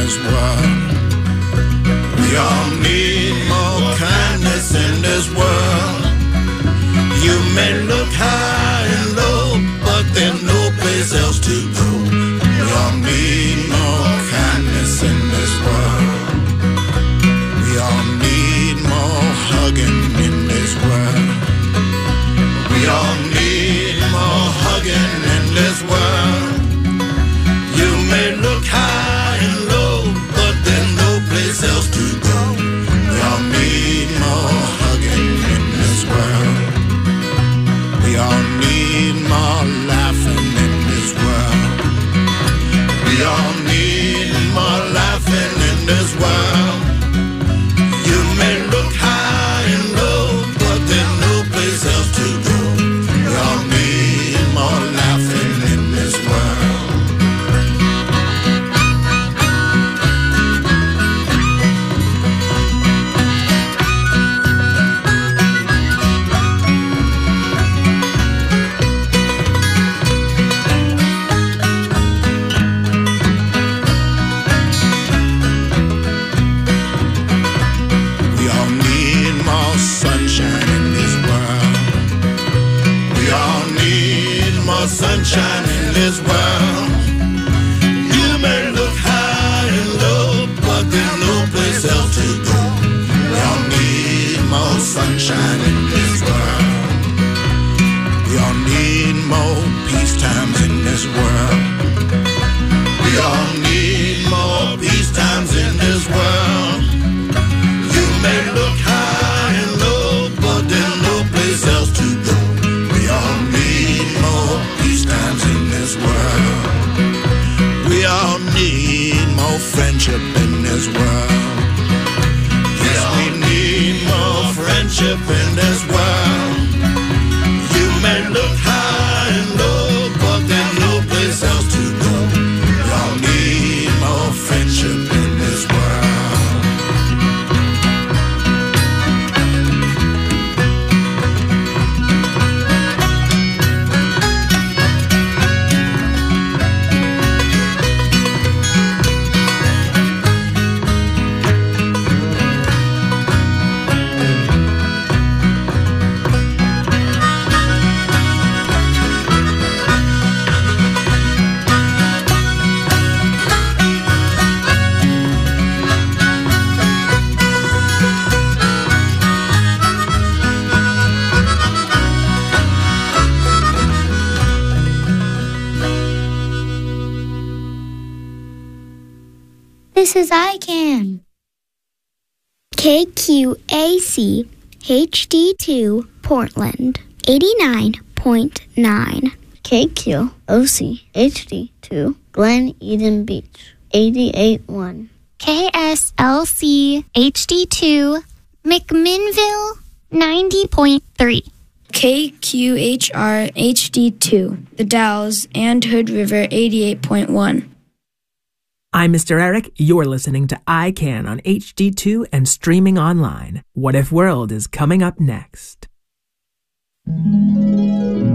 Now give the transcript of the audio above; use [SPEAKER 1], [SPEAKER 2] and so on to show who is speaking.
[SPEAKER 1] this world. We all need more kindness in this world. You may look high and low, but there's no place else to go. We all need more kindness in this world. We all need more hugging in this world. We all need more hugging in this world. You may look high and low, but there's no place else to go. We all need more hugging in this world. We all need more laughing in this world. We all need more laughing in this world. You may look high and low, but there's no place else to go. We all need more laughing in this world. We all need more sunshine in this world. We all need more sunshine in this world. You may look high and low, but there's no place else to go. We all need more sunshine in this world. We all need more peace times in this world. We all need more peace times in this world. You may look high and low, but there's no place else to go. We all need more peace times in this world. We all need more friendship in this world. Yes, we need more friendship in this world. You may look high and low, but there's no place else to go. We all need more friendship in this world.
[SPEAKER 2] This is ICANN. KQAC HD2 Portland 89.9.
[SPEAKER 3] KQOC HD2 Glen Eden Beach 88.1.
[SPEAKER 2] KSLC HD2 McMinnville 90.3.
[SPEAKER 4] KQHR HD2 The Dalles and Hood River 88.1.
[SPEAKER 5] I'm Mr. Eric. You're listening to ICANN on HD2 and streaming online. What If World is coming up next.